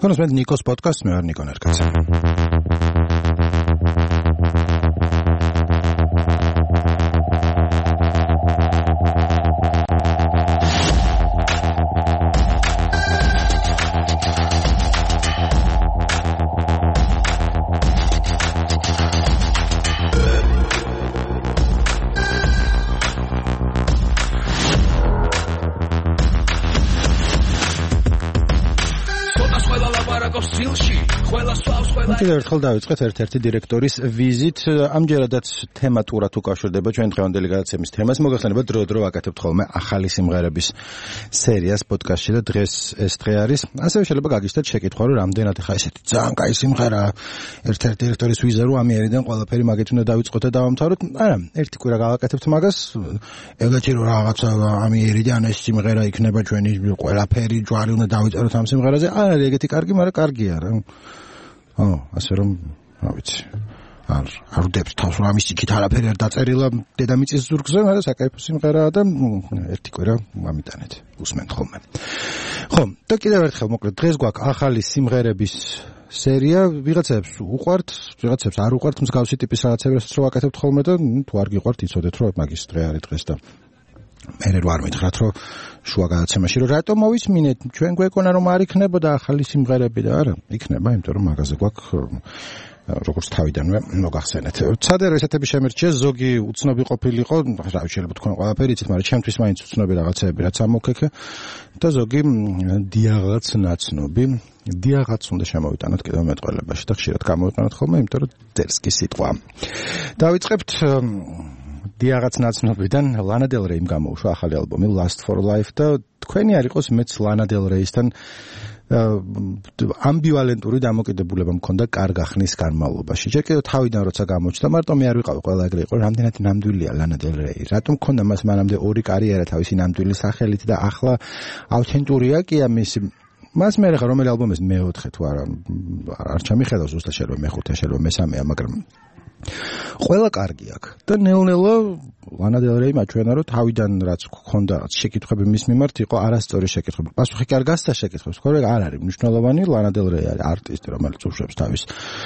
კონსმენტ ნიკოს პოდკასტს მე ვარ ნიკო ნერკაძე. კიდევ ერთხელ დავიწყეთ ერთ-ერთი დირექტორის ვიზით. ამჯერადაც თემატურად უკავშირდება ჩვენ დღევანდელი გადაცემის თემას. მოგეხსენება დრო-დრო ვაკეთებთ ხოლმე ახალი სიმღერების სერიას პოდკასტში და დღეს ეს დღე არის. ასევე შეიძლება გაგიჩნდეთ შეკითხვა, რომ რამდენად ხა ესეთი ძალიან კაი სიმღერა ერთ-ერთი დირექტორის ვიზა რომ ამიერიდან ყველაფერი მაგით უნდა დავიწყოთ და დავამთავროთ. არა, ერთი კვირა გავაკეთებთ მაგას. ეგეთი რომ რაღაცა ამიერიდან ეს სიმღერა იქნება ჩვენი ყველაფერი ჯვარი უნდა დავიწეროთ ამ სიმღერაზე. არ არის ეგეთი კარგი, მაგრამ კარგია რა. ასე რომ, რა ვიცი. არ ვდებს თავს რომ ამის იქით არაფერი არ დაწერილა დედამიწის ზურგზე, მაგრამ საკაიფო სიმღერაა და ერთი კვირა ამიტანეთ. უსმენთ ხოლმე. ხო, და კიდევ ერთხელ მოკლედ დღეს გვაქვს ახალი სიმღერების სერია. ვიღაცებს უყვართ, ვიღაცებს არ უყვართ მსგავსი ტიპის რაღაცებსაც რო ვაკეთებთ ხოლმე და თუ არ გიყვართ, იცოდეთ რომ მაგის დღე არის დღეს და მე რო არ მითხრათ რომ შუა გადაცემაში რომ რატომ მოვისმინეთ, ჩვენ გვეკონა რომ არ იქნებოდა ახალი სიმღერები და არა, იქნება, იმიტომ რომ მაგაზე გვაქვს როგორც თავიდანვე მოგახსენეთ. ცადე ესეთები შემერჩია, ზოგი უცნობი ყოფილიყო, რა შეიძლება თქვენ ყველაფერი იცით, მაგრამ ჩემთვის მაინც უცნობი რაღაცეები რაც ამოქექე და ზოგი დიაღაც ნაცნობი. დიაღაც უნდა შემოვიტანოთ კიდევ მეტყველებაში და ხშირად გამოვიყენოთ ხოლმე, იმიტომ რომ წერს კი სიტყვა. დავიწყებთ დიაღაც ნაცნობიდან. ლანა დელ რეიმ გამოუშვა ახალი ალბომი Last for Life და თქვენი არ იყოს მეც ლანა დელ რეისთან ამბივალენტური დამოკიდებულება მქონდა კარგ ახნის განმავლობაში. ჯერ კიდევ თავიდან როცა გამოჩნდა, მარტო მე არ ვიყავი ყველა ეგრე იყო, რამდენად ნამდვილია ლანა დელ რეი. რატომ მქონდა მას მანამდე ორი კარიერა თავისი ნამდვილი სახელით და ახლა ავთენტურია კი ამისი. მას მე ხა რომელი ალბომის მეოთხე თუ არა არ ჩამიხედავს ზუსტად შეიძლება მეხუთე შეიძლება მესამეა, მაგრამ ყველა კარგი აქვს და ნელ-ნელა ლანა დელ რეიმ აჩვენა რომ თავიდან რაც გქონდა შეკითხვები მის მიმართ იყო არასწორი შეკითხვები. პასუხი კი არ გასცა შეკითხვებს, ხოლმე არ არის მნიშვნელოვანი. ლანა დელ რეი არის არტისტი, რომელიც უშვებს თავის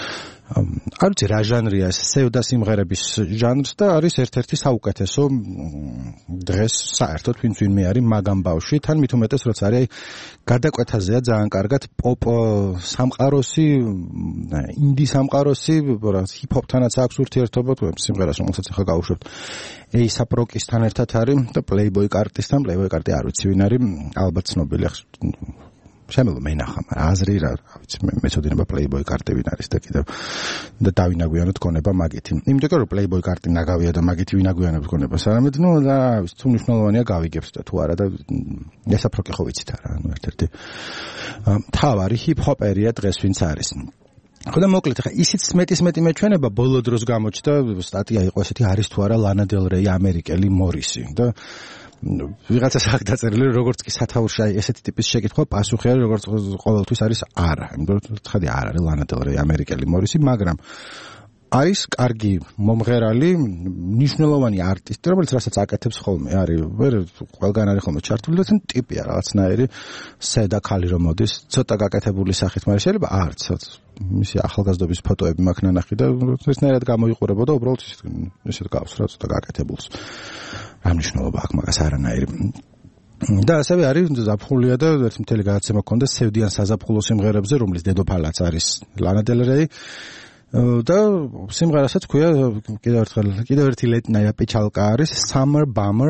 არ ვიცი რა ჟანრია ეს, სევდა სიმღერების ჟანრს და არის ერთ-ერთი საუკეთესო დღეს საერთოდ ვინმე არის მაგამ ბავშვი, თან მით უმეტეს როცა არის გადაკვეთაზეა ძალიან კარგად პოპ სამყაროსი, ინდი სამყაროსი, ჰიპ-ჰოპთანაც აქვს ურთიერთობა, თუ სიმღერას რომელსაც ახლა გავუშვებთ A$AP Rocky-სთან ერთად არის და Playboy Carti-სთან. Playboy Carti არ ვიცი ვინ არის, ალბათ ცნობილი შემიძლია მენახა, მაგრამ აზრი რა ვიცი, მეცოდინება Playboy Carti ვინ არის და კიდევ და დავინაგვიანოთ გონება მაგითი. იმიტომ რომ Playboy Carti ნაგავია და მაგითი ვინაგვიანებს გონებას, არამედ რა ვიცი, თუ მნიშვნელოვანია გავიგებთ და თუ არა და A$AP Rocky ხო ვიცით არა, ერთ-ერთი თავარი ჰიპ-ჰოპერია დღეს ვინც არის. ხო და მოკლედ ხა ისიც მეტის მეტი მეჩვენება ბოლო დროს გამოჩნდა, სტატია იყო ესეთი, არის თუ არა ლანა დელ რეი ამერიკელი მორისი და ვიღაცას აქ დაწერილი როგორც კი სათაურში ესეთი ტიპის შეკითხვა პასუხი არის როგორც ყოველთვის არის არა. იმიტომ რომ ხედი არ არის ლანა დელ რეი ამერიკელი მორისი, მაგრამ არის კარგი მომღერალი, მნიშვნელოვანი არტისტი, რომელიც რასაც აკეთებს ხოლმე არის, ყველგან არის ხოლმე ჩართული და თან ტიპია რაღაცნაირი სედა ქალი რომ მოდის, ცოტა გაკეთებული სახით, მაგრამ შეიძლება არც მისი ახალგაზრდობის ფოტოები მაქვს ნანახი და ესნაირად გამოიყურებოდა, უბრალოდ ისეთ გავს რა ცოტა გაკეთებულს. რა მნიშვნელობა აქვს მაგას არანაირი. და ასევე არის ზაფხულია და ერთი მთელი გადაცემა ჰქონდა სევდიან საზაფხულო სიმღერებზე, რომლის დედოფალაც არის ლანა დელ რეი. და სიმღერასაც ქვია კიდევ ერთი ლეტნაია პეჩალკა არის Summer Bummer,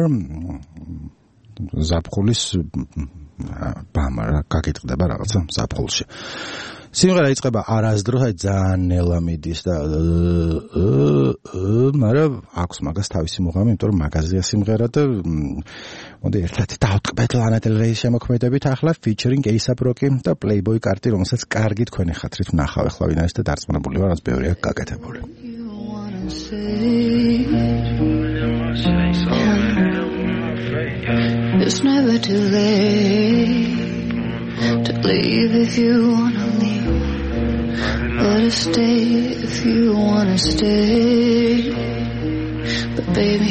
ზაფხულის ბამარ გაგიტყდება რაღაცა ზაფხულში. სიმღერა იწყება არასდროს, ძალიან ნელა მიდის და მაგრამ აქვს მაგას თავისი მუღამი, იმიტომ რომ მაგაზია სიმღერა და მოდი ერთად დავტყბეთ ლანა დელ რეის შემოქმედებით ახლა featuring A$AP Rocky და Playboy Carti, რომელსაც კარგი თქვენი ხათრით ვნახავ ახლა ვინ არის და დარწმუნებული ვარ, რაც ბევრი აქვს გაკეთებული. It's never too late to leave if you wanna leave, or to stay if you wanna stay. But baby,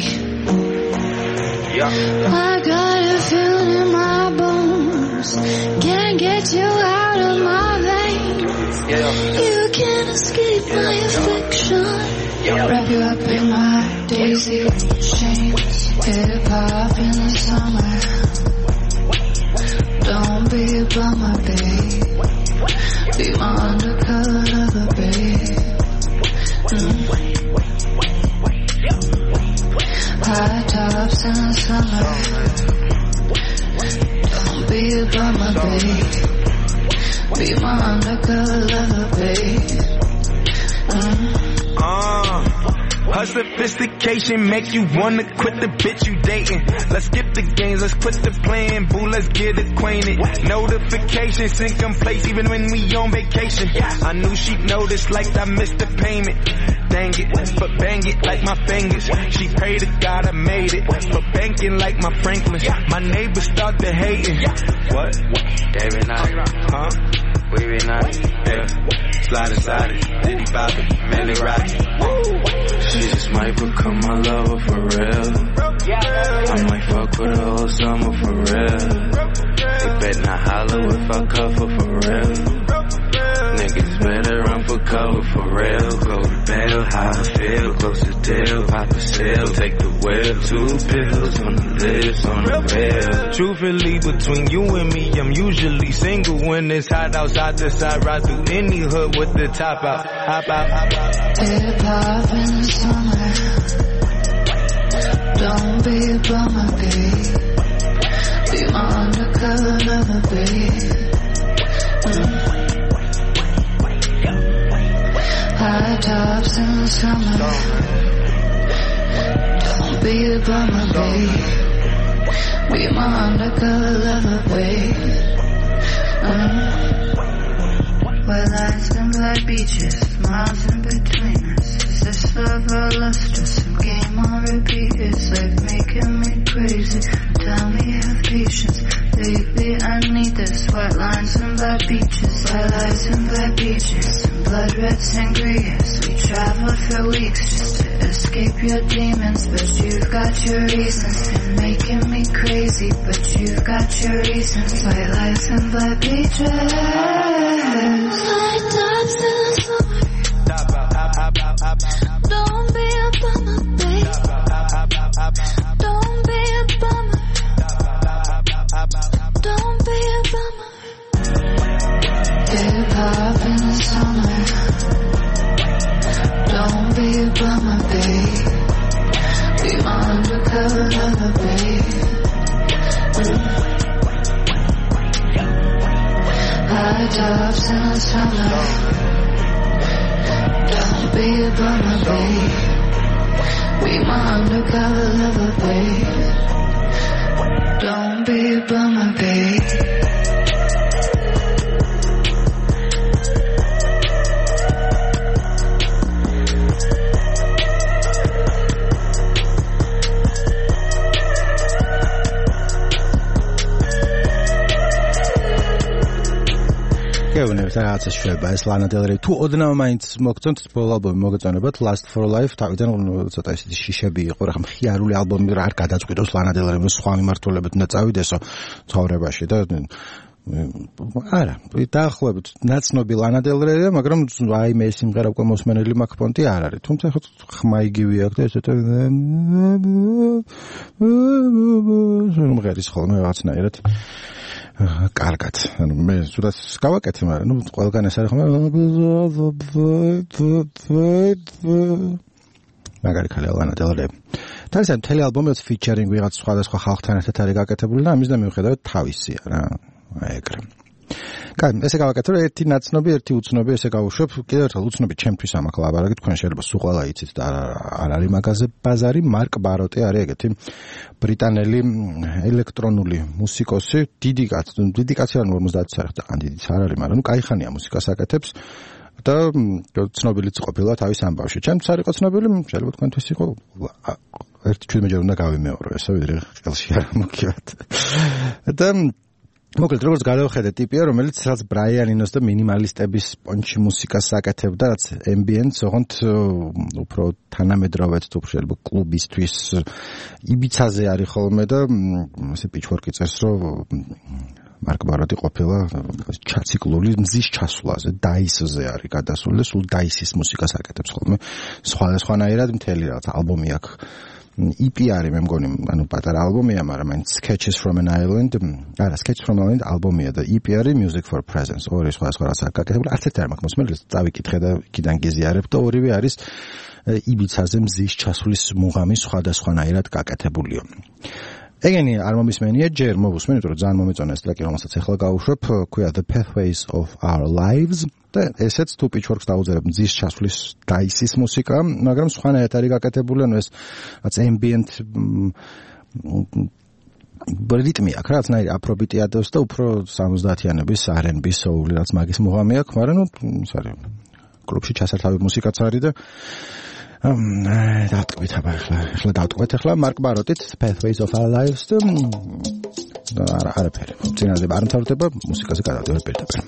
I got a feeling in my bones, can't get you out of my veins. You can't escape my affection. Wrap you up in my daisy chains. Hip-hop in the summer. Don't be a bummer, babe. Be my undercover lover, babe. High tops in the summer. Don't be a bummer, babe. Be my undercover lover, babe. Her sophistication make you wanna quit the bitch you dating. Let's skip the games, let's quit the playing, boo, let's get acquainted. Notifications sync in place even when we on vacation. I knew she'd notice like I missed the payment. Dang it, but bang it like my fingers. She prayed to God I made it, but banking like my Franklin. My neighbors start to hating. What? David Knight, huh? We be nice, yeah. Slide it, Diddy Bobby, Manny Rocky. She just might become my lover for real. I might fuck with her whole summer for real. They bet not holler if I cover for real. Niggas better run for cover for real. Go to bail, how I feel, close to deal, pop a sale, take the wheel, 2 pills on the lips, on the rail. Truthfully, between you and me, I'm usually single when it's hot outside the side, ride through any hood with the top out, hop out. Hip-hop in the summer. Don't be a bummer, babe. Be my undercover lover, babe. High tops in the summer. Don't be a bummer, babe. Be my undercover lover, babe. Where lights and black beaches, miles in between us. Is this love or lustrous? Some game on repeat. It's like making me crazy. Tell me have patience. Lately I need this. White lines and black beaches, white lights and black beaches, and blood red sangrias. We traveled for weeks just to escape your demons, but you've got your reasons. They're making me crazy, but you've got your reasons. White lights and black beaches, high tops in the summer. Don't be a bummer, babe. Don't be a bummer. Don't be a bummer. Hip-hop in the summer. Don't be a bummer, babe. Be my undercover lover, babe. High tops in the summer. Don't be a bummer, babe. Be my undercover lover, babe. Don't be a bummer, babe. გეუბნებით რაღაცა შვება ეს ლანა დელ რეი თუ ოდნავ მაინც მოგწონთ ბოლო ალბომი მოგეწონებათ Last for Life თავიდან ცოტა ისეთი შიშები იყო რა მხიარული ალბომი რა არ გადაწყვიტოს ლანა დელ რეიმ სხვა მიმართულებით უნდა წავიდესო ცხოვრებაში და არა დაახლოებით ნაცნობი ლანა დელ რეია მაგრამ აი მე სიმღერა უკვე მოსმენელი მაქვს პონტი არ არის თუმცა ხმა იგივე აქვს და ესეთი მომღერის ხოლმე რაღაცნაირად კარგად. ანუ მე სულაც გავაკეთე, მაგრამ ნუ ყველგან ეს არის ხომ მაგარი ხალე ლანა დელ რეი. თავისთავად მთელი ალბომი ფიჩერინგ ვიღაც სხვადასხვა ხალხთან ერთად არის გაკეთებული და ამის და მიუხედავად თავისია რა. აი ეგრე. კაი, ესე გავაკეთე, რომ ერთი ნაცნობი, ერთი უცნობი, ესე გავუშვებ. კიდევ ერთხელ უცნობი ჩემთვის ამაყ ლაბარაკი, თქვენ შეიძლება სულ ყველა იცით და არ არის მაგაზე ბაზარი, მარკ ბაროტი არის ეგეთი ბრიტანელი ელექტრონული მუსიკოსი, დიდი კაცი არ 50 წელი და ან დიდიც არ არის, მაგრამ ნუ კაი ხანია მუსიკას აკეთებს და ცნობილიც ყოფილა თავის ამბავში. ჩემთვის არ იყო ცნობილი, შეიძლება თქვენთვის იყო ერთი 17 ჯერ უნდა გავიმეორო, ესე ვიდრე ხელში არ მოგივათ. და მოკლედ როგორც გადავხედე ტიპია რომელიც რაც ბრაიან ინოს და მინიმალისტების პონჩი მუსიკას აკეთებდა რაც ambient-ს ოღონდ უფრო თანამედროვედ თუ შეიძლება კლუბისთვის იბიცაზე არის ხოლმე და ესე პიჩვორკი წერს რომ მარკ ბაროტი ყოფილა ჩაციკლული მზის ჩასვლაზე, დაისზე არის გადასული და სულ დაისის მუსიკას აკეთებს ხოლმე. სხვადასხვანაირად მთელი რაღაც ალბომი აქვს. EP არის მე მგონი, ანუ პატარა ალბომია, მაგრამ მაინც Sketches from an Island, არა, Sketches from an Island ალბომია და EP არის Music for Presence. ორი სხვადასხვა რაღაც აკეთებული. არც ერთი არ მაქვს მოსმენილი, წავიკითხე და იქიდან გიზიარებ და ორივე არის იბიცაზე მზის ჩასვლის მუღამი სხვადასხვანაირად გაკეთებულიო. ეგენი არ მომისმენია ჯერ მოვუსმენ, იმიტომ რომ ძალიან მომეწონა ეს ტრეკი, რომელსაც ახლა გავუშვებ, ქვია The Pathways of Our Lives და ესეც თუ Pitchforks დაუძერებ მზის ჩასვლის დაისის მუსიკა, მაგრამ სხვანაირად არის გაკეთებული, ანუ ეს რაც ambient რიტმი აქვს, რაღაცნაირი აფრობიტი ადევს და უფრო 70-იანების R&B soul რაც მაგის მუღამი აქვს, მაგრამ ის არის კლუბში ჩასართავი მუსიკაც არის და დავტყვით ახლა დავტყვით ახლა მარკ ბაროტით Pathways of Our Lives და არაფერი წინაზე არ მთავრდება მუსიკაზე გადავდივარ პირდაპირ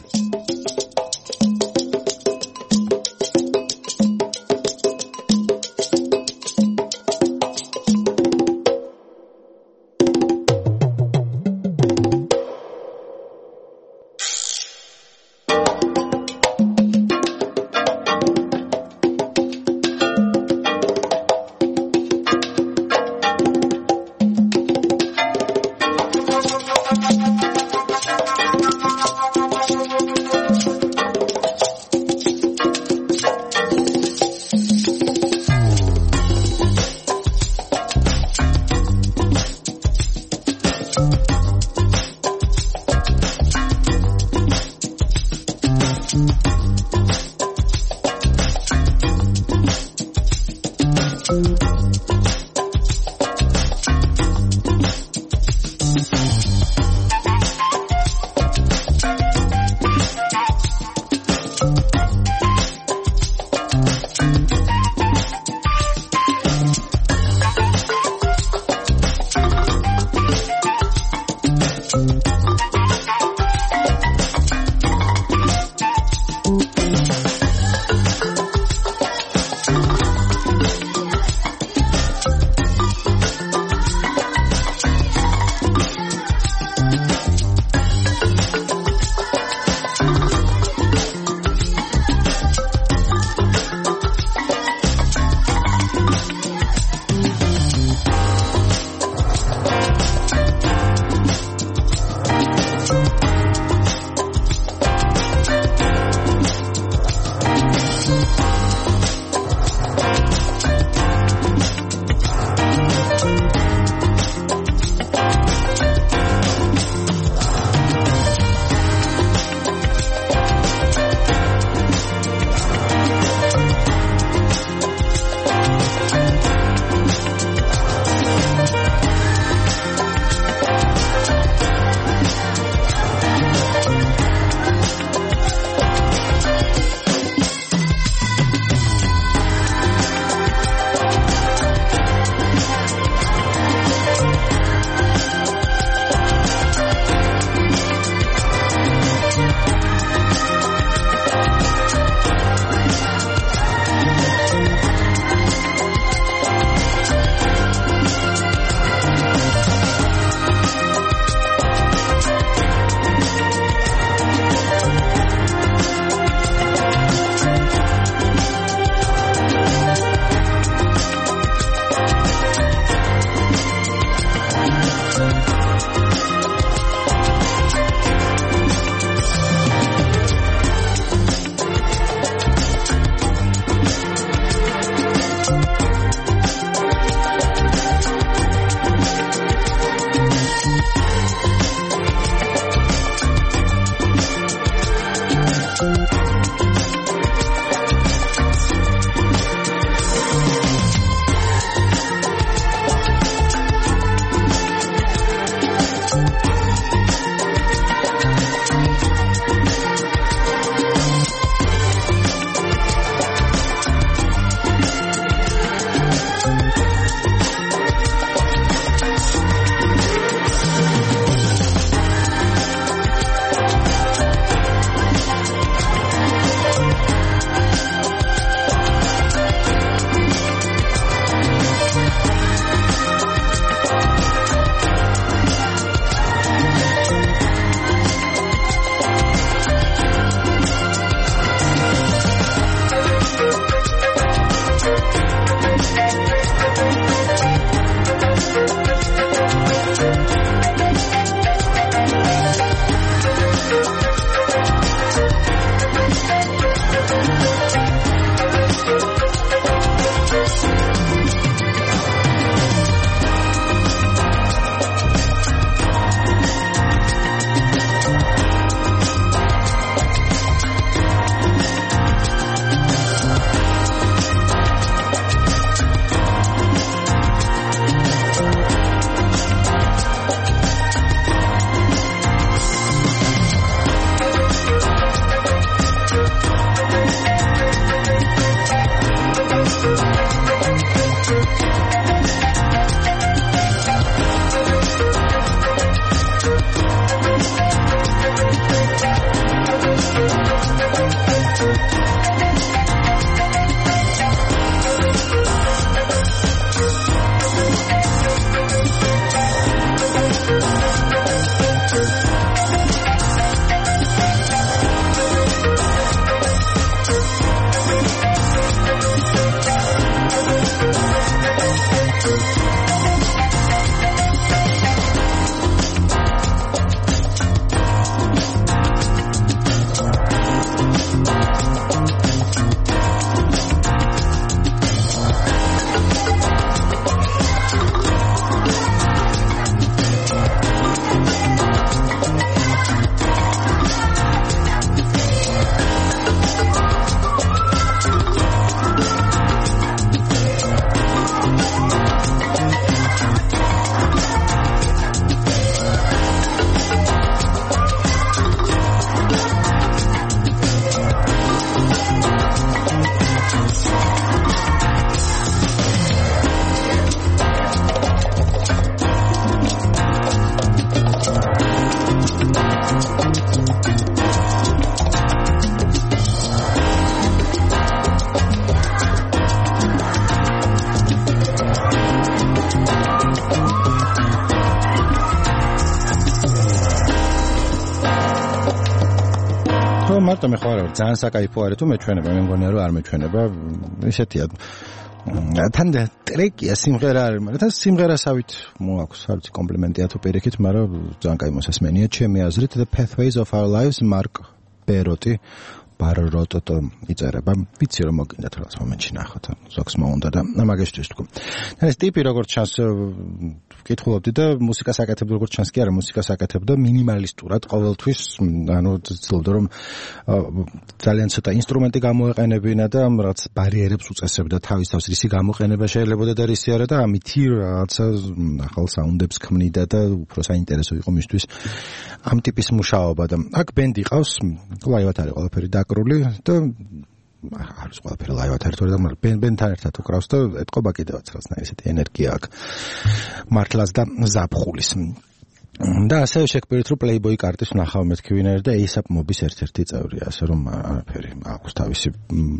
ხო მარტო მეხوارებთ ძალიან საკაიფო არის თუ მეჩვენება მე მგონია რომ არ მეჩვენება ისეთია თან ტრეკია სიმღერა არის მაგრამ თან სიმღერასავით მოაქვს საერთოდ კომპლიმენტია თუ პირიქით მაგრამ ძალიან კაი მოსასმენია ჩემი აზრით The Pathways of Our Lives მარკ ბეროტი ბაროტო იწერება ვიცი რომ მოგინდათ რაღაც მომენტში ნახოთ ზოგს მოუნდა და მაგისთვის თქვა ეს ტიპი როგორც ჩანს ვკითხულობდი და მუსიკას აკეთებდა როგორც ჩანს კი არა მუსიკას აკეთებდა მინიმალისტურად ყოველთვის ანუ ცდილობდა რომ ძალიან ცოტა ინსტრუმენტი გამოეყენებინა და რაღაც ბარიერებს უწესებდა თავის თავს რისი გამოყენება შეიძლებოდა და რისი არა და ამითი რაღაცა ახალ საუნდებს ქმნიდა და უფრო საინტერესო იყო მისთვის ამ ტიპის მუშაობა და აქ ბენდი ყავს ლაივად არის ყველაფერი დაკრული და არის ყველაფერი ლაივად ერთად და ბენდთან ერთად უკრავს და ეთყობა კიდევაც რაღაცნაირი ესეთი ენერგია აქვს მართლაც და ზაფხულის და ასევე შეგპირით რომ პლეიბოი კარტის ნახავ მეთქი ვინერი და ASAP Mob-ის ერთ-ერთი წევრია ასე რომ არაფერი აქვს თავისი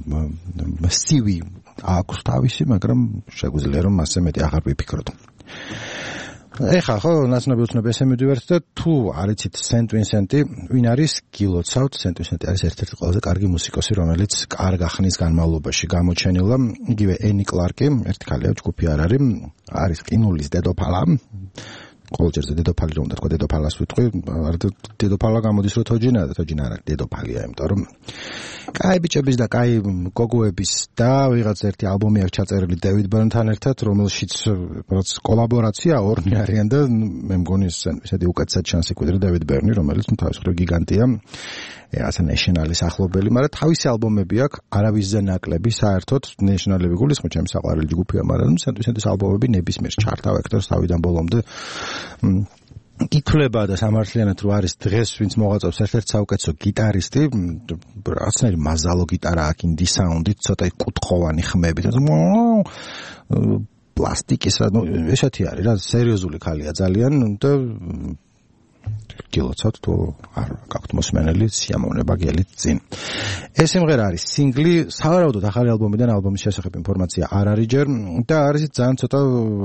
CV აქვს თავისი მაგრამ შეგვიძლია რომ მასზე მეტი აღარ ვიფიქროთ ეხა ხო ნაცნობი უცნობი ესე მივიდივართ და თუ არიცით სენტ ვინსენტი ვინ არის გილოცავთ სენტ ვინსენტი არის ერთ-ერთი ყველაზე კარგი მუსიკოსი რომელიც კარგ ხნის განმავლობაში გამოჩენილა იგივე ენი კლარკი ერთი ქალია ჯგუფი არ არის ყინულის დედოფალა ყოველჯერზე დედოფალი რომ უნდა თქვა დედოფალას ვიტყვი არ დედოფალა გამოდის რომ თოჯინა და თოჯინა არ არის დედოფალია იმიტომ რომ კაი ბიჭების და კაი გოგოების და ვიღაც ერთი ალბომი აქვს ჩაწერილი დევიდ ბერნთან ერთად რომელშიც რაღაც კოლაბორაცია ორნი არიან და მე მგონი ესეთი უკეთესად ჩანს იკვიდრა დევიდ ბერნი რომელიც თავის მხრივ გიგანტია ასე ნეშნალის ახლობელი მაგრამ თავისი ალბომები აქვს არავისზე ნაკლები საერთოდ ნეშნალები გულისხმობ ჩემს საყვარელი ჯგუფია მაგრამ სენტის ალბომები ნებისმიერ ჩართავ ექტორს თავიდან ბოლომდე ითვლება და სამართლიანად რო არის დღეს ვინც მოღვაწობს ერთ-ერთი საუკეთესო გიტარისტი რაღაცნაირი მაზალო გიტარა აქვს ინდი საუნდით ცოტა კუთხოვანი ხმებით პლასტიკის ესეთი არის რა სერიოზული ქალია ძალიან და გილოცავთ თუ არ გაქვთ მოსმენელი სიამოვნება გელით წინ ეს სიმღერა არის სინგლი სავარაუდოდ ახალი ალბომიდან ალბომის შესახებ ინფორმაცია არ არის ჯერ და არის ძალიან ცოტა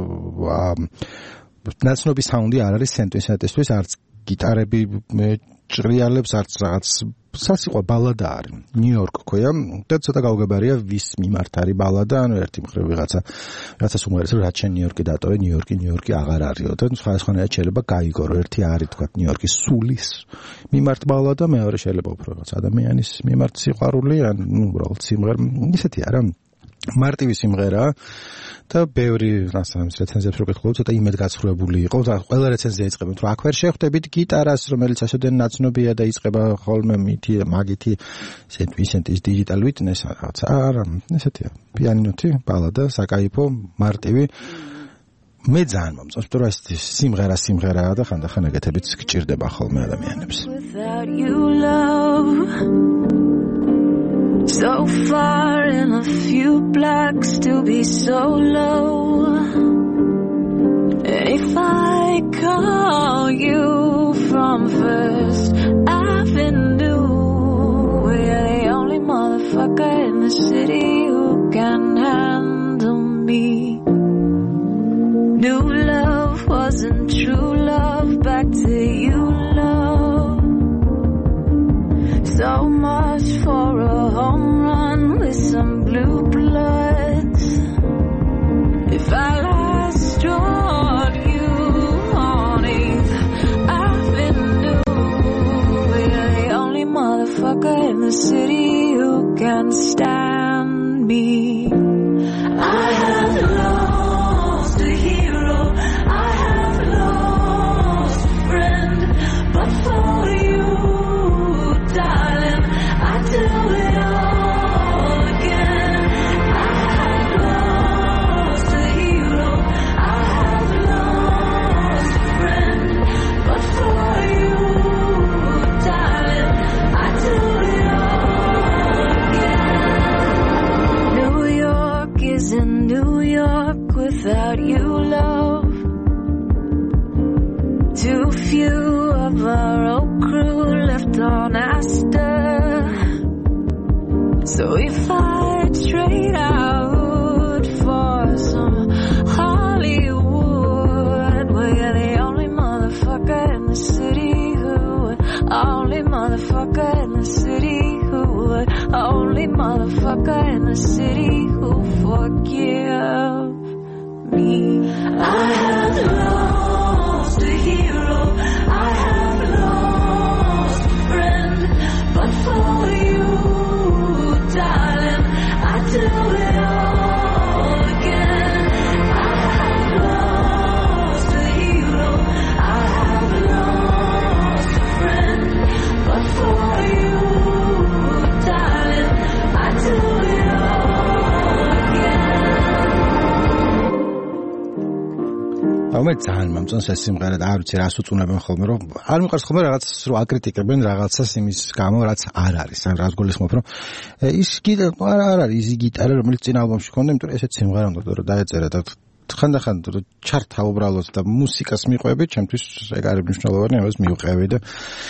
ნაცნობი საუნდი არ არის სენტ ვინსენტისთვის არც გიტარები ჭრიალებს არც რაღაც სასიყვე ბალადა არის ნიუ-იორკ ქვია და ცოტა გაუგებარია ვის მიმართ არის ბალადა ანუ ერთი მხრივ ვიღაცა უმღერეს რომ რაც შენ ნიუ-იორკი დატოვე ნიუ-იორკი აღარ არისო და სხვადასხვანაირად შეიძლება გაიგო რომ ერთი არის თქვა ნიუ-იორკის სულის მიმართ ბალადა მეორე შეიძლება უფრო რაღაც ადამიანის მიმართ სიყვარული ან უბრალოდ სიმღერა ისეთი არა მარტივი სიმღერაა და ბევრი რეცენზიებს რო გითხულობ ცოტა იმედგაცრუებული იყო და ყველა რეცენზია იწყებენ რომ აქ ვერ შეხვდებით გიტარას რომელიც ასოდენ ნაცნობია და იწყება ხოლმე მაგითი სენტ ვინსენტის დიჯიტალ ვიტნეს რაღაც არა ესეთია პიანინოთი ბალადა საკაიფო მარტივი მე ძალიან მომწონს რომ ეს სიმღერაა და ხანდახან ეგეთებიც გჭირდება ხოლმე ადამიანებს So far in a few blocks to be so low If I call you from First Avenue We're the only motherfucker in the city who can handle me New love wasn't true love Back to you love So much for a home run with some blue bloods. If I last drawed you on 8th Avenue, we're the only motherfucker in the city who can stand me. I have lost a hero, I have lost a friend, but for you, darling, I do it all again. I have lost a hero, I have lost a friend, but for you, darling, I do it all again. New York isn't New York without you, love. Too few of our old crew left on Astor. So if I trade out for some Hollywood, we're the only motherfucker in the city who, only motherfucker in the city only motherfucker in the city who forgive me. I have lost a hero, I have lost a friend, but for you, darling, I do it all again. I have lost a hero, I have lost a friend, but for you, darling, I do it all again. ამერ ძალიან მომწონს ეს სიმღერა და არ ვიცი რას უწუნებენ ხოლმე რომ არ მიყვარს ხოლმე რაღაც რო აკრიტიკებენ რაღაცას იმის გამო რაც არ არის ან რაც გულისხმობ რომ ის არ არის ისი გიტარა რომელიც წინ ალბომში ჰქონდა იმიტომ რომ ესეც სიმღერა უნდა რომ დაეწერა და ხანდახან ჩართა უბრალოდ და მუსიკას მიყვები ჩემთვის ეგ არის მნიშვნელოვანი ამას მივყევი და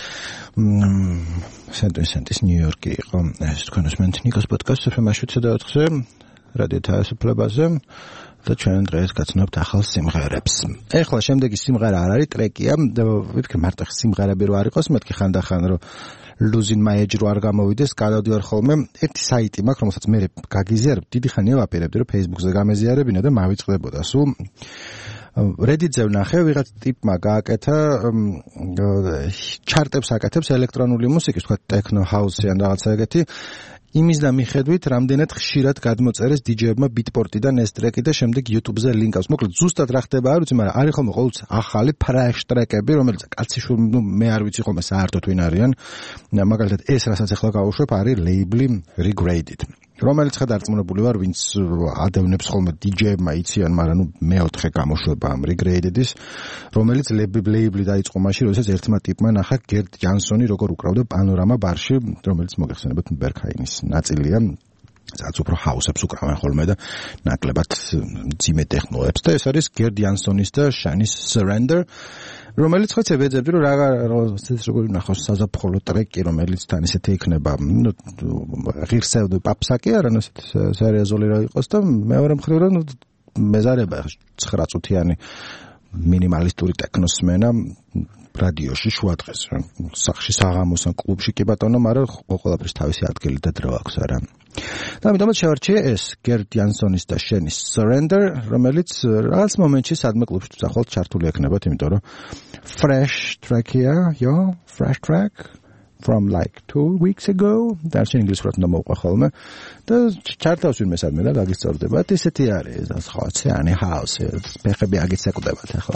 სენტის ნიუ-იორკი იყო ეს თქვენს მენტნიკოს პოდკასტ FM 7.4-ზე რადიო თავისუფლებაზე და ჩვენ დღეს გაცნობთ ახალ სიმღერებს. ეხლა შემდეგი სიმღერა არ არის ტრეკია და ვიფიქრე მარტო სიმღერები რო არ იყოს, მეთქი ხანდახან რომ Losing My Edge რო არ გამოვიდეს, გადავდივარ ხოლმე ერთი საიტი მაქვს, რომელსაც მე გაგიზიარებ, დიდი ხანია ვაპირებდი რომ Facebook-ზე გამეზიარებინა და მავიწყდებოდა. სულ Reddit-ზე ვნახე, ვიღაც ტიპმა გააკეთა ჩარტებს აკეთებს ელექტრონული მუსიკის, თქვა techno house-ი ან რაღაცა ეგეთი იმის და მიხედვით, რამდენად ხშირად გადმოწერეს DJ-ებმა Beatport-დან ეს ტრეკი და შემდეგ YouTube-ზე ლინკავს. მოკლედ, ზუსტად რა ხდება არ ვიცი, მაგრამ არის ხოლმე ყოველთვის ახალი fresh ტრეკები, რომელიც კაციშვილი, მე არ ვიცი ხოლმე საერთოდ ვინ არიან. მაგალითად, ეს რასაც ახლა გავუშვებ, არის ლეიბლი Regraded. რომელიც გადარწმუნებული ვარ, ვინც ადევნებს ხოლმე DJ-ებმა იციან, მაგრამ მეოთხე გამოშვება ამ Regraded-ის, რომელიც ლეიბლი დაიწყო მაშინ, როდესაც ერთმა ტიპმა ნახა გერდ ჯანსონი როგორ უკრავდა პანორამა ბარში, რომელიც მოგეხსენებათ Berghain-ის ნაწილია. რაც უფრო ჰაუსებს უკრავენ ხოლმე და ნაკლებად ძიმე ტექნოებს და ეს არის გერდ ჯანსონის და შანის Surrender, რომელიც ხო ეძებდი რომ როგორ ნახოს საზაფხულო ტრეკი, რომელიც თან ისეთი იქნება, ღირსეული პაპსაკი არა, სერიოზული რა იყოს და მეორე მხრივ რომ მეზარება 9 წუთიანი მინიმალისტური ტექნოსმენა რადიოში შუადღეს სახში საღამოს ან კლუბში კი ბატონო, მაგრამ ყველაფერს თავისი ადგილი და დრო აქვს არა. და ამიტომაც შევარჩიე ეს გერდ ჯანსონის და შენის Surrender, რომელიც რაღაც მომენტში სადმე კლუბში წახვალ ჩართული ექნებათ, იმიტომ რომ fresh track-ია, fresh track from like 2 weeks ago. და ინგლისურად უნდა მოვყვა ხოლმე და ჩართავს ვინმე სადმე და გაგისწორდებათ, ისეთი არის და სხვა ციანი house, ფეხები აგიცეკდებათ ახლა.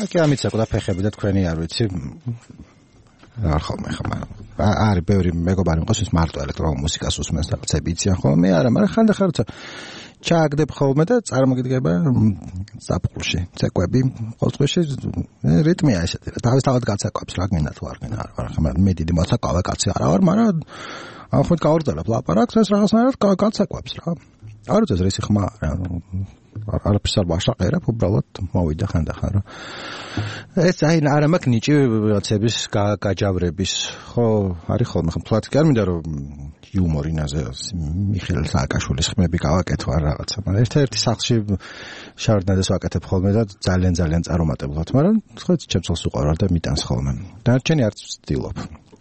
კი ამიც აკუდა ფეხები და თქვენი არ ვიცი რა ხომ არის ბევრი მეგობარი მყავს ის მარტო ელექტრონულ მუსიკას უსმენს და ცები იციან ხოლმე არა მაგრამ ხანდახან როცა ჩააგდებ ხოლმე და წარმოგიდგება საფულში ცეკვები ყოველთვის რიტმია ესეთი რა თავისთავად გაცეკვებს რა გინდა თუ არ გინდა არა მაგრამ მე დიდი მოცეკვავე კაცი არა ვარ მაგრამ ამ ხომ გავურძელებ ლაპარაკს ეს რაღაცნაირად გაცეკვებს რა არ უწევს რისი ხმა არაფერს არ ვაშაყერებ უბრალოდ მოვიდა ხანდახან რა ეს აი არა მაქვს ნიჭი ვიღაცების გაჯავრების ხო არის ხოლმე ხო თვათ კი არ მინდა რომ იუმორინაზე მიხეილ სააკაშვილის ხმები გავაკეთო არ რაღაცა მაგრამ ერთ-ერთი სახლში შარდნაძეს ვაკეთებ ხოლმე და ძალიან წარუმატებლად მაგრამ ხო ჩემს უყარარ და მიტანს ხოლმე დარჩენი არც ვცდილობ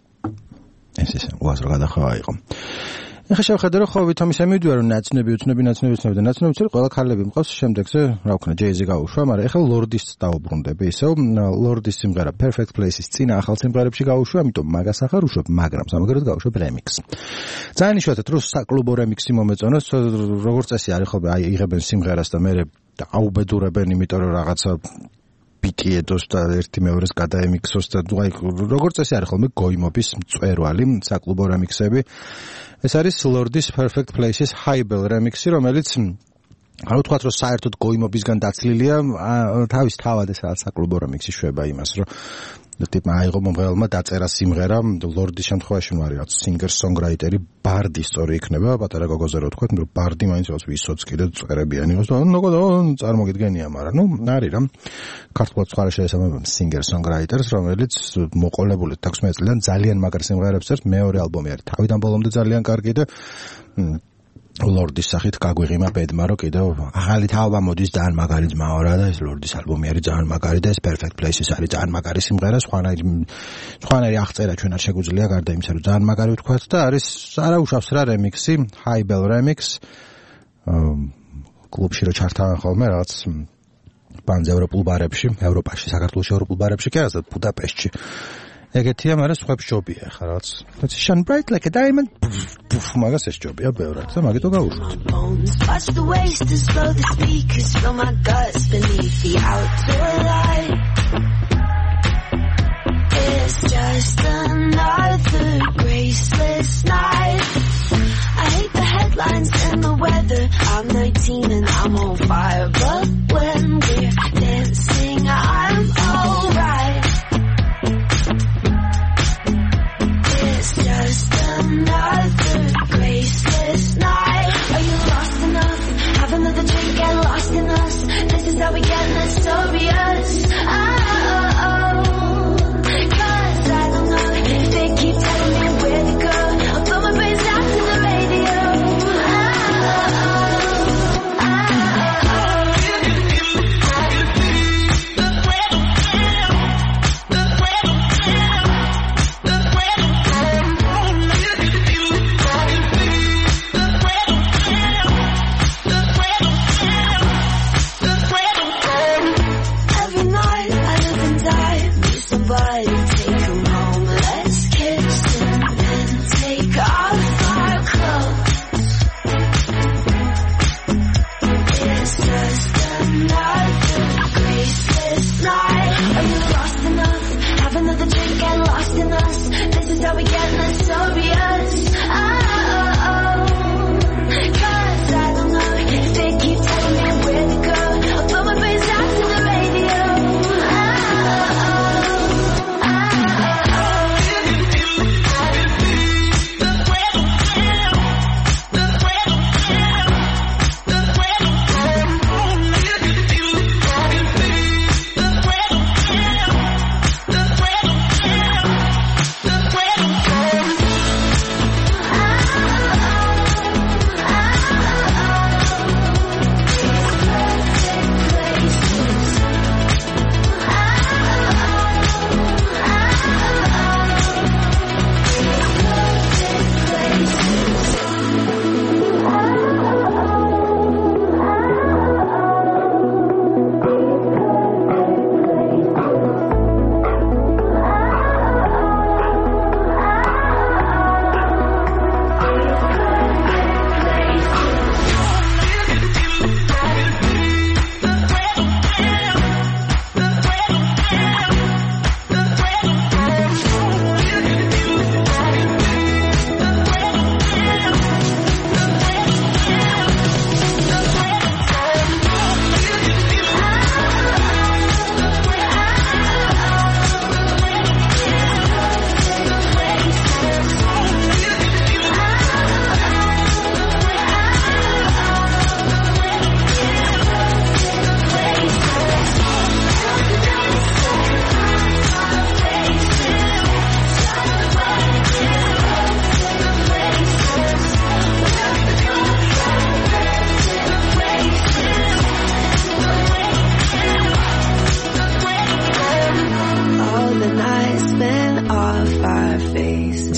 ეს უაზრო გადახვევა იყო ეხლა შევხედე რომ ხო ვითომ ისე მივიდივარ რომ ნაცნები და ნაცნები წერ ყველა ქალები მყავს შემდეგზე რა ვქნა ჯეიზი გაუშვა მაგრამ ეხლა ლორდის დაუბრუნდები ისევ ლორდის სიმღერა Perfect Places წინა ახალ სიმღერებში გაუშვა ამიტომ მაგას ახარ უშვებ მაგრამ სამაგერად გაუშვებ რემიქსს ძალიან იშვიათად რომ საკლუბო რემიქსი მომეწონოს როგორც წესი არის ხოლმე აი იღებენ სიმღერას და მე აუბედურებენ იმიტომ რომ რაღაცა პიტიედოს და ერთი მეორეს გადაემიქსოს და აი როგორც წესი არის ხოლმე გოიმობის მწვერვალი საკლუბო რემიქსები ეს არის ლორდის Perfect Places High-Bell რემიქსი რომელიც არ ვთქვათ რომ საერთოდ გოიმობისგან დაცლილია თავის თავად ეს საკლუბო რემიქსი შვება იმას რომ ტიპმა აიღო მომღერალმა დაწერა სიმღერა ლორდის შემთხვევაში ნუ არის რაც singer songwriter-ი ბარდი სწორი იქნება პატარა გოგოზე რო ვთქვათ რომ ბარდი მაინც რაც ვისოც კიდე წერებიანი იყოს და ნოგო წარმოგიდგენია მაგრამ ნუ არის რა ქართულად სხვა შეიძლება singer songwriters რომელიც მოყოლებული 16 წლიდან ძალიან მაგარ სიმღერებს წერს მეორე ალბომი არის თავიდან ბოლომდე ძალიან კარგი და ლორდის სახით გაგვიღიმა ბედმა რომ კიდევ ახალი თაობა მოდის ძალიან მაგარი ძმაო რა და ეს ლორდის ალბომი არის ძალიან მაგარი და ეს Perfect Places არის ძალიან მაგარი სიმღერა სხვანაირი აღწერა ჩვენ არ შეგვიძლია გარდა იმისა რომ ძალიან მაგარი ვთქვათ და არის არა უშავს რა რემიქსი High-Bell remix კლუბში რო ჩართავენ ხოლმე რაღაც ბანძ ევროპულ ბარებში ევროპაში საქართველოში ევროპულ ბარებში კი არა ბუდაპეშტში ეგეთია, მაგრამ სხვებს ჯობია ხა რაღაც. Let's shine bright like a diamond. მაგას ეს ჯობია ბევრად და მაგიტო გავუშვით. Watch the waves to slow the speakers, feel my guts beneath the outer light. It's just another graceless night. I hate the headlines and the weather. I'm 19 and I'm on fire, but when we're dancing, I'm alright. It's just another graceless night. Are you lost enough? Have another drink, get lost in us. This is how we get notorious. Oh, 'cause I don't know if they keep telling me where to go. I'll put my brains out to the radio.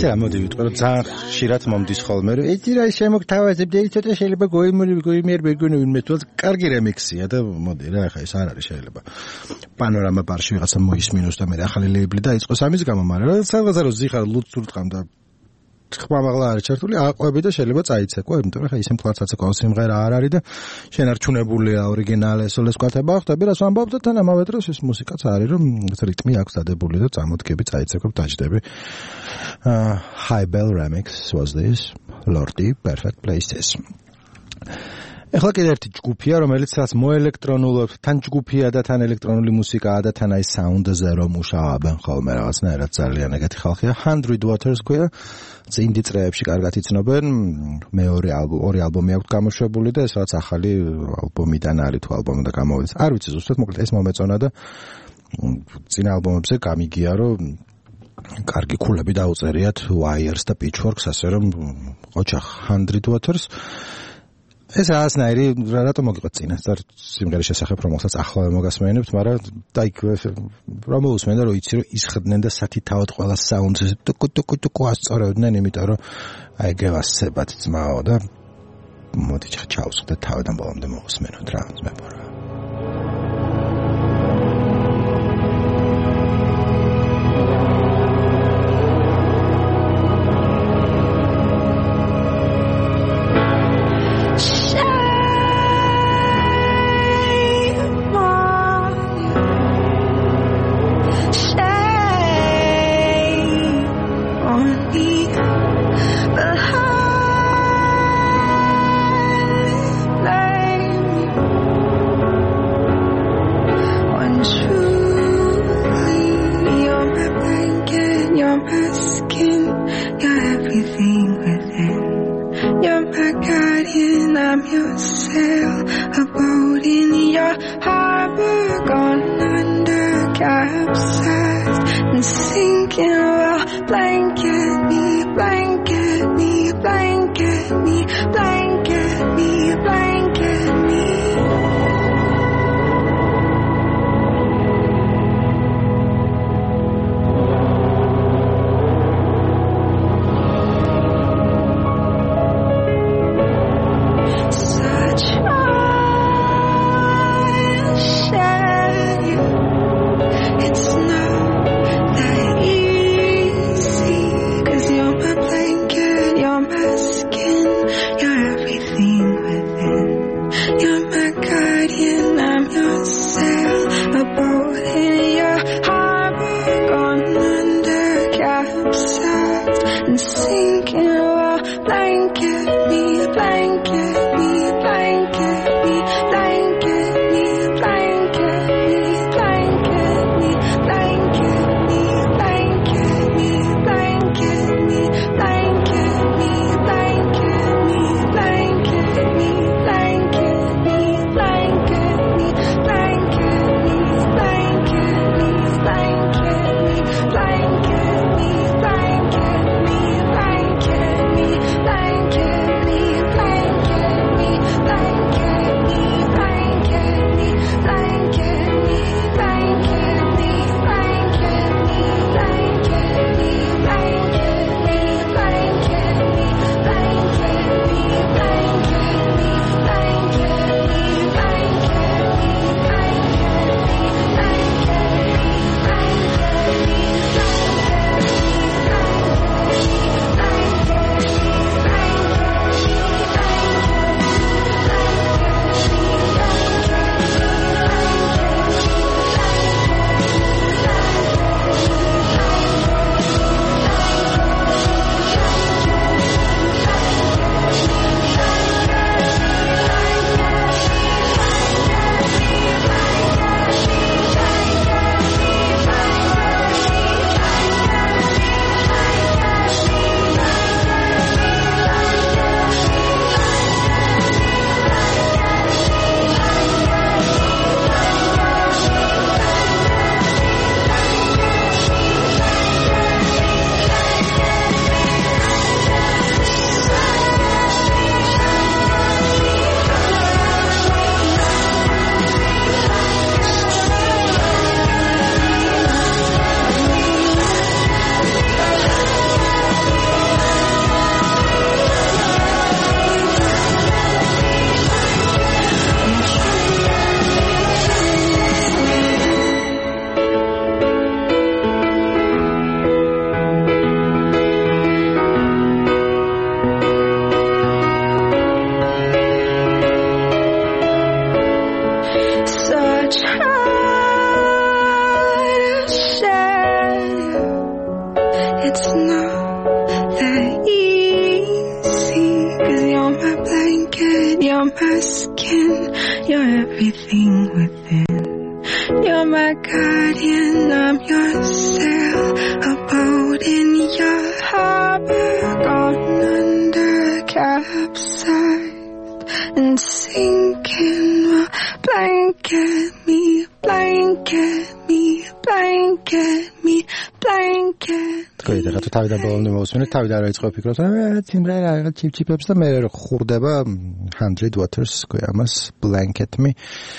ისე ამოდი ვიტყვი რომ ძალიან ხშირად მომდის ხოლმე რომ ეჭი რა შემოგთავაზებდი ცოტა შეიძლება გოიმერბეგუნი ვინმე თუ კარგი რემიქსია და მოდი რა ხა ეს არ არის შეიძლება პანორამა ბარში ვიღაცა მოისმინოს და მე ახალი ლეიბლი დაიწყოს ამის გამო მაგრამ რა სადღაც რომ ზიხარ ლუცურტყამ და ხმამაღლა არის ჩართული აყვები და შეიძლება წაიცეკო იმიტომ რომ ხა ისე მკლაცაცეკო სიმღერა არ არის და შენ არჩუნებულია ორიგინალი სოლეს კვათება ხვდები რას ვამბობ და თან ამავე დროს ეს მუსიკაც არის რომ რიტმი აქვს დადებული და წამოდგები წაიცეკო დაждები High Bell Remix was this Lordi Perfect Places ეხლა კიდე ერთი ჯგუფია რომელიც რაც მოელექტრონულობს თან ჯგუფია და თან ელექტრონული მუსიკაა და თან აი საუნდზე რომ მუშაობენ ხოლმე რაღაცნაირად ძალიან ეგეთი ხალხია 100 Waters ქვია წინდი წრეებში კარგად იცნობენ მეორე ორი ალბომი აქვს გამოშვებული და ეს რაც ახალი ალბომიდან არის თუ ალბომი და გამოვიდეს არ ვიცი ზუსტად მოკლედ ეს მომეწონა და წინა ალბომებზე გამიგია რომ კარგი ქულები დაუწერიათ Wires და Pitchforks ასე რომ ოჩახ 100 Waters ეს ასნაირი რატომ მოგიყოთ წინა სიმღერის შესახებ რომელსაც ახლავე მოგასმენებთ მაგრამ დაიქ რომ უსმენ და რომ იცი რომ ისხდნენ და სათითაოდ ყველა საუნდზე ტუკ ასწორებდნენ იმიტომ რომ აი გევასებათ ძმაო და მოდი ჩავსხდეთ თავიდან ბოლომდე მოვუსმენოთ რა ძმებო რა It's not that easy. taken. You're everything within. You're my guardian, I'm your sailboat in your harbor, gone under, capsized and sinking. Well, blanket me, blanket me, blanket me, blanket. کوی دقیقا تو تاویدن با اون موسمونه تاویدن رایت خواه پیک رو تیم رای چیپ چیپ بسته میره رو خورده با 100 واترز کوی اماس بلانکت می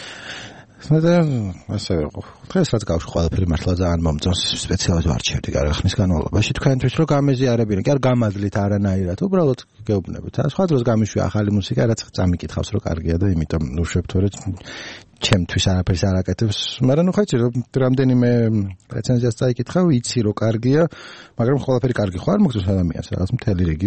مثلا خیلی ساعت کاوش خواهد پری مرتلا زن مامتون سپسیال وارچه دیگر خنیس کنال باشید که انتوش رو گامیزی عربی گر گامادلی تاره نایره تو برات گوب نبود از خواهد روز گامیشوی آخری موسیقی رات زمیکیت خواست رو کارگیاده میتام نوشب طوره چم توی سر پری سرکته مرا نخواهی چی رو برام دنیم رچنزی استایی که تخوی چی رو کارگیا مگرم خواهد پری کارگی خواهر مکتوش هدم میاد از تلیرگی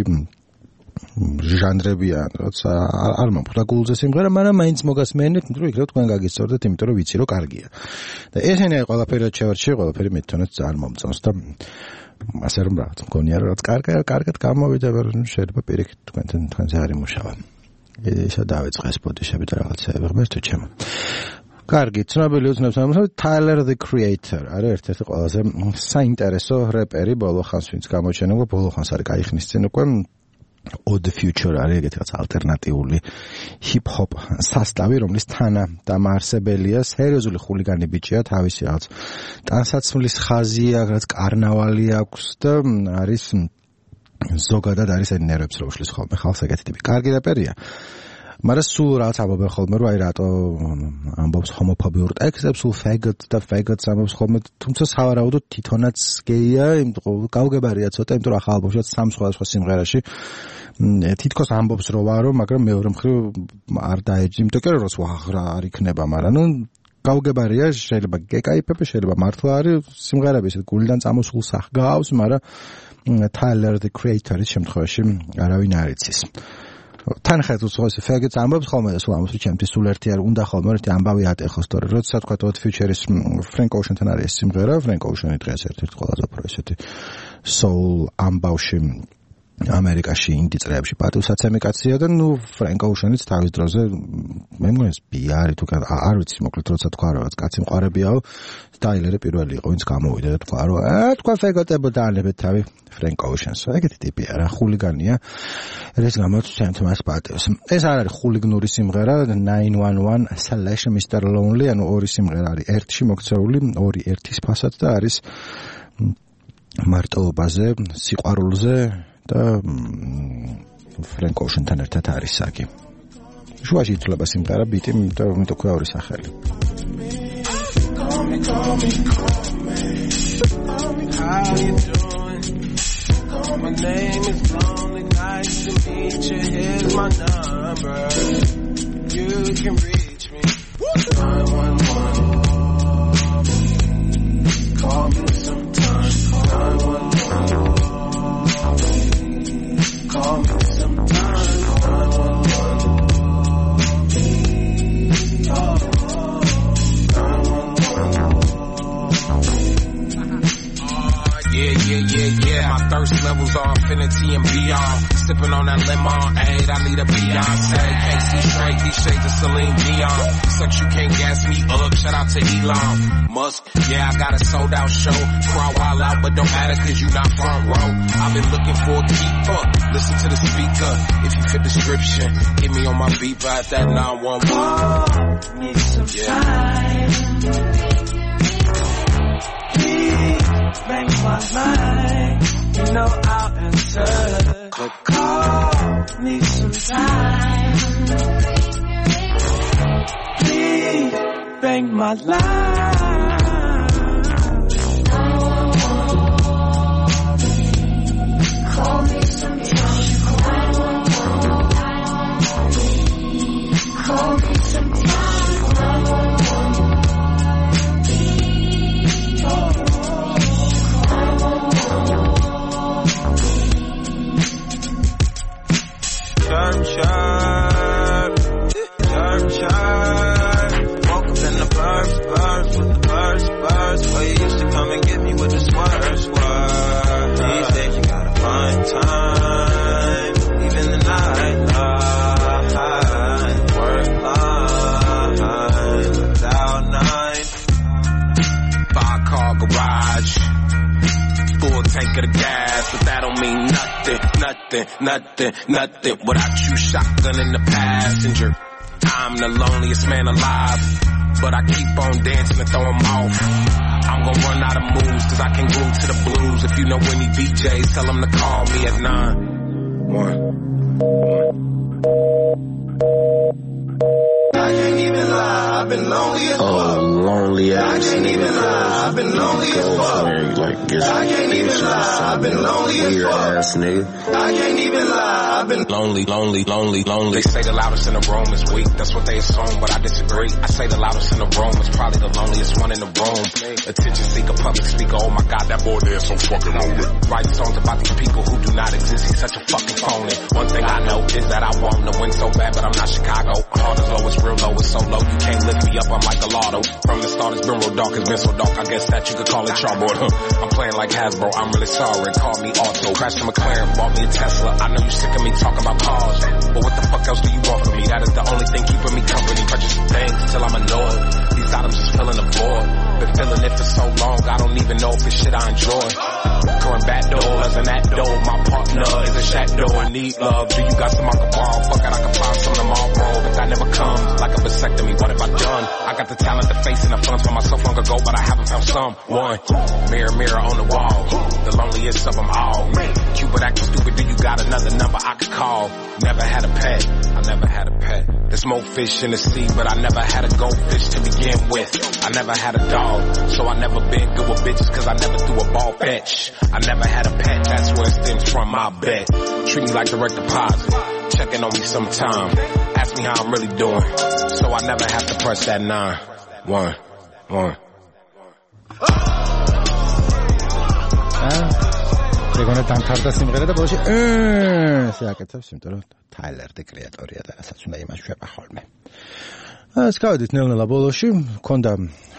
ژانر بیان 알მა පුთა გულზე სიმღერა მაგრამ მაინც მოგასმენით რომ იქნებ თქვენ გაგისწორდეთ იმიტომ რომ ვიცი რომ კარგია და ესენი ყველაფერი შევარჩიე ყველაფერი მე თვითონაც ძალიან მომწონს და ასე რომ რაღაც მგონია რომ კარგად გამოვიდა რომ შეიძლება პირიქით თქვენთან ზარი მუშავა ისა დავიწყე სპოტიშები და რაღაცები ღმერთ თუ ჩემო კარგი ცნობილი უცნობს ამას Tyler the Creator არის ერთ-ერთი ყველაზე საინტერესო რეპერი ბოლო ხანს ვინც გამოჩენება ბოლო ხანს არის გაიხნის წინ უკვე Or the future არის ეგეთი რაღაც ალტერნატიული ჰიპ-ჰოპ სასტავი, რომლის თანა დამაარსებელია სერიოზული ხულიგანი ბიჭია, თავისი რაღაც ტანსაცმლის ხაზია, რაღაც კარნავალი აქვს და არის ზოგადად არის ნერვებს რო უშლის ხოლმე ხალხს ეგეთი ტიპი. კარგი რეპერია. მაგრამ სულ რაღაც ამბობენ ხოლმე რომ აი რატო ამბობს ჰომოფობიურ ტექსტებს, სულ faggots ამბობს ხოლმე, თუმცა სავარაუდოდ თვითონაც გეია, გავგებარია ცოტა, იმიტომ რომ ახალ ალბომშიც სამ სხვადასხვა სიმღერაში თითქოს ამბობს რომ ვარო, მაგრამ მეორე მხრივ არ დაეჯი, იმიტომ რომ რა არ იქნება, მაგრამ ნუ გავგებარია, შეიძლება გეკაიფებ, შეიძლება მართლა არის სიმღერები ისე გულიდან წამოსულ სახ გავს, მაგრამ Tyler the Creator-ის შემთხვევაში არავინ არ იცის. თან ხეთუს ხოსი ფეგეც ამბობს ხოლმე და სულ ამბობს ჩემთვის სულ ერთი არ უნდა ხოლმე ერთი ამბავი ატეხოს თორე როცა თქვა Odd Future-ის Frank Ocean-თან არის სიმღერა Frank Ocean-ი დღეს ერთ-ერთი ყველაზე უფრო ესეთი soul ამბავში ამერიკაში ინდი წრეებში პატივსაცემი კაცია და ნუ Frank Ocean-იც თავის დროზე მე მგონი ბიარი თუ არ ვიცი მოკლედ როცა თქვა რაღაც კაცი მყარებიაო Tyler-ი პირველი იყო ვინც გამოვიდა და თქვა რომ თქვა ფეგოტებო დაანებეთ თავი Frank Ocean-ს ეგეთი ტიპია რა ხულიგანია ეს გამოწვევთ მას პატევს ეს არ არის ხულიგნური სიმღერა 911/Mr. Lonely ანუ ორი სიმღერა არის ერთში მოქცეული ორი ერთის ფასად და არის მარტოობაზე სიყვარულზე და Frank Ocean-თან ერთად არის საკი. შუაში ითვლება სიმღერა ბიტი, იმიტომ თქვა ორი სახელი. Call me. How you doing? My name is Lonely, nice to meet you. Here's my number. You can reach me. 911. Call me sometime. 911. Call me sometime. 911. Yeah. My thirst levels are infinity and beyond. Sipping on that lemon, ayy, I need a Beyonce. Can't see straight, these shades of Celine Dion. Sucks you can't gas me up, shout out to Elon Musk. Yeah, I got a sold out show. Crawl wild out, but don't matter cause you not front row. I've been looking for a keeper. Listen to the speaker. If you fit description, hit me on my beeper at that 911. Call me sometime. Make my mind, you know I'll answer. Call me sometime. Please make my line. Call me sometime. Call me sometime. Sharp, woke up in the burbs with the nothing without you, shotgun in the passenger. I'm the loneliest man alive, but I keep on dancing and throw 'em off. I'm gonna run out of moves, cause I can groove to the blues. If you know any DJs, tell them to call me at 911. I can't even lie, I've been lonely as fuck. Oh, lonely ass. I can't even lie, I've been lonely as fuck. I can't even lie, I've been lonely as fuck. Ass nigga. I can't even lie, I've been lonely. They say the loudest in the room is weak, that's what they assume, but I disagree. I say the loudest in the room is probably the loneliest one in the room. Attention seeker, public speaker, oh my god, that boy there is so fucking lonely. Write songs about these people who do not exist, he's such a fucking phony. One thing I know is that I want to win so bad, but I'm not Chicago. Heart is low, it's real low, it's so low, you can't lift me up, I'm like a lotto. From the start it's been real dark, it's been so dark, I guess that you could call it chalkboard. I'm playing like Hasbro, I'm really sorry, call me Auto. Crashed a McLaren, bought me a Tesla, I know you sick of me talking about cars, but what the fuck else do you want from me? That is the only thing keeping me company. Purchase things till I'm annoyed, these items just filling the void. Been feeling it for so long, I don't even know if it's shit I enjoy. Going back doors and that door, my partner is a shadow and need love. Do you got some I can borrow? Fuck it, I can find some tomorrow. If that never comes, like a vasectomy, what have I done? I got the talent, the face, and the funds for myself long ago, but I haven't found someone. Mirror, mirror on the wall, the loneliest of them all. Cupid acting stupid, do you got another number I could call? Never had a pet, I never had a pet. There's more fish in the sea, but I never had a goldfish to begin with. I never had a dog, so I never been good with bitches, cause I never threw a ball fetch. I never had a pet, that's where it stems from, I bet. Treat me like direct deposit, checking on me sometime. Ask me how I'm really doing, so I never have to press that 911. ეგონა დამთავრდა სიმღერა და ბოლოში შეაკეთებს, იმიტომ რომ თაილერ დი კრეატორია და რასაც უნდა იმას შვება ხოლმე. ეს გავედით ნელ-ნელა ბოლოში, მქონდა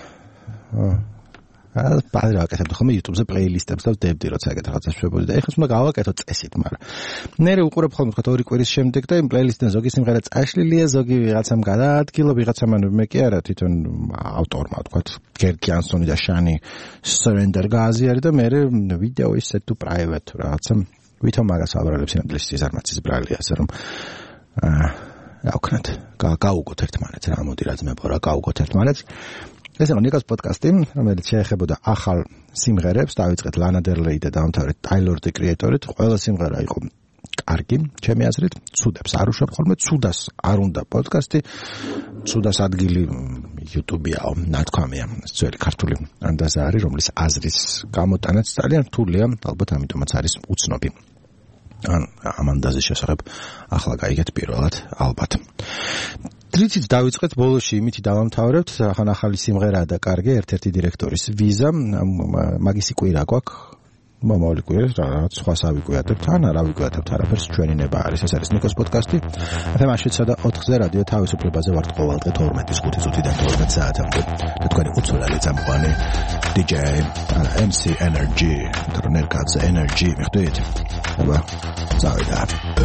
პადრე ვაკეთებდი ხოლმე YouTube-ზე პლეილისტებს და ვდებდი როცა ეგეთ რაღაცას შვებოდი და ეხლა უნდა გავაკეთო წესით, მაგრამ მე უყურებ ხოლმე თქვა 2 კვირის შემდეგ და იმ პლეილისტიდან ზოგი სიმღერა წაშლილია, ზოგი ვიღაცამ გადაადგილა, ვიღაცამ მე კი არა თვითონ ავტორმა თქვა გერგი ანსონი და შანი სერენდერ გააზიარი და მე ვიდეო ისე თუ private რაღაცა ვითომ მაგას აბრალებს ინგლისის ზარმაცის ბრალია ასე რომ რა ვქნათ გაუგოთ ერთმანეთს რა მოდი რა ძმებო რა გაუგოთ ერთმანეთს ეს იყო ნიკოს პოდკასტი, რომელიც შეეხებოდა ახალ სიმღერებს, დავიწყეთ ლანა დელ რეი და დავამთავრეთ ტაილერ დი კრეატორით. ყველა სიმღერა იყო კარგი, ჩემი აზრით, ცუდებს არ უშვებ ხოლმე, ცუდას არ უნდა პოდკასტი, ცუდას ადგილი YouTube-იაო, ნათქვამია, ძველი ქართული ანდაზა არის, რომლის აზრის გამოტანაც ძალიან რთულია, ალბათ ამიტომაც არის უცნობი. ან ამანდაზე შესახებ ახლა გაიგეთ პირველად, ალბათ. ტრიცით დავიწყეთ ბოლოში იმითი დავამთავრებთ ახალი სიმღერაა და კარგი ერთ-ერთი დირექტორის ვიზა მაგისი კვირა გვაქვს მომავალი კვირა რაღაც სხვას ავიკვირდებთ ან არ ავიკვირდებთ არაფერს ჩვენი ნება არის ეს არის ნიკოს პოდკასტი FM-7 და 4-ზე რადიო თავისუფლებაზე ვართ ყოველდღე 12-ის 5 წუთიდან 12 საათამდე და თქვენი უცვლელი წამყვანი DJ MC Energy დრონერკაც Energy მიხვდით აბა წავიდა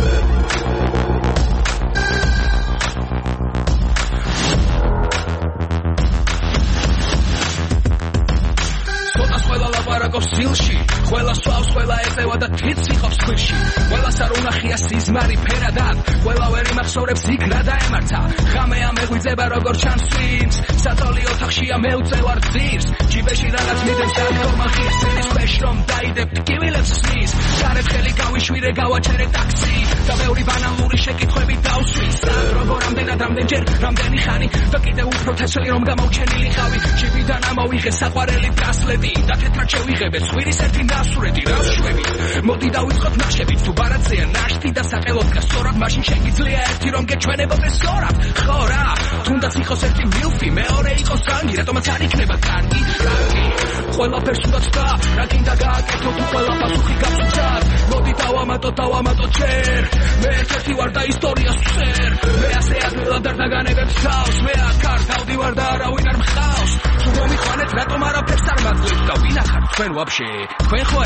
ლაპარაკობს სილში, ყველა სვავს, ყველა ეწევა და თვითს იღებს ქვირში. ყველას არ უნახია სიზმარი ფერადად, ყველა ვერ იმახსოვრებს იქ რა დაემართა. ღამეა მეგვიძება როგორ ჩანს სვიმს, საწოლი ოთახშია მე უწევარ ძირს. ჯიბეში რაღაც მიდევს აღქორმა ხის, წილის ქვეშ რომ დაიდებ ტკივილებს სნის. გარეთ ხელი გავიშვირე, გავაჩერე ტაქსი და ბევრი ბანალური შეკითხვები დავსვი. როგორ რამდენჯერ, რამდენი ხანი და კიდევ უფრო თესლი რომ გამოვჩენილი ხავი. ჯიბიდან ამოვიღე საყვარელი ბრასლეტი და თეთრად შევიღებე ხვირის ერთი დასურეთი რა შვები. მოდი დავიწყოთ ნახშებით თუ ბარათზეა ნაშთი და საყელოდ გასწორად მაშინ შეგიძლია ერთი რომ გეჩვენებოდეს სწორად. ხო რა, თუნდაც იყოს ერთი მილფი, მეორე იყოს რანგი, რატომაც არ იქნება კარგი. ყველაფერს უნდა ცდა, რა გინდა გააკეთო თუ ყველა პასუხი გაგწევთ. მოდი დავამატოთ ჯერ, მე ერთი ვარ და ისტორიას ვწერ. მე ასე ადვილად არ დაგანებებს თავს, მე აქ არ დავდივარ და არავინ არ მყავს. თუ მომიყვანეთ რატომ არაფერს არ მაძლევთ და ვინ ახარ თქვენ ვაფშე, თქვენ ხო არ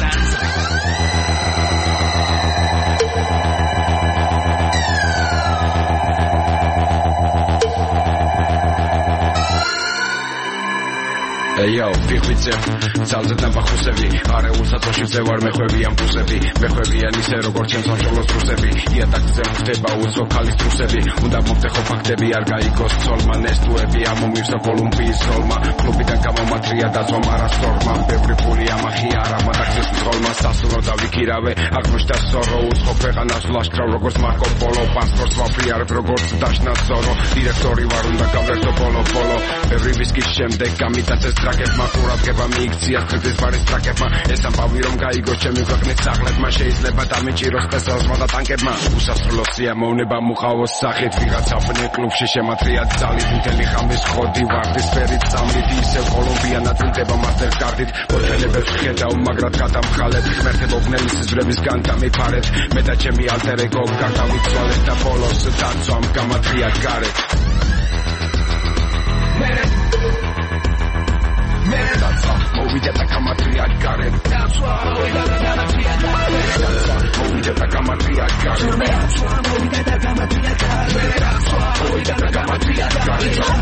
Yo, ფიხვიცე, ძალზე დამბახუსები არეულ საწოშიზე ვარ მეხვევიან ბუსები მეხვევიან ისე როგორც ჩემ სამშობლოს რუსები იატაკზე ხდება უცხო ქალის რუსები უნდა მომხდეხო ფაქტები არ გაიგოს ცოლმა ნესტუები ამომივსა კოლუმბიის როლმა კლუბიდან გამომათრია დაწვა მარასტორმა ბევრი ფული ამახი არა მათახსის მძღოლმა სასურო დავიქირავე აღმოჩნდა სორო უცხო ქვეყანას ლაშქრავ როგორც მარკო პოლო პასპორტს ვაფრიარებ როგორც დაშნა სორო დირექტორი ვარ უნდა გავერთო პოლო ბევრი ვისკის შემდეგ გამიტაცეს ტრაკებმა ყურადღება მიიქცია ხეთის ბარის ტრაკებმა ეს ამბავი რომ გაიგოს ჩემი ქვეყნის სახლებმა შეიძლება დამიჭიროს სპეციალურმა და ტანკებმა უსასრულო სიამოვნება მუყავოს სახით ვიღაცა ბნე კლუბში შემათრია ძალით მთელი ხამის ხოდი ვარდის ფერით სამით ისევ კოლუმბია ნაწილდება მასტერკარდით მოთელებებს ხედავ მაგრად გადამხალებ ღმერთებო ბნელი სიზვრებისგან დამიფარეთ მე და ჩემი ალტერ ეგო გარდავიცვალეთ და ბოლოს დაცვამ გამათრია გარეთ That's all, movie that come at the garden. That's why we got the movie that come at the garden. That's why movie that come at the garden.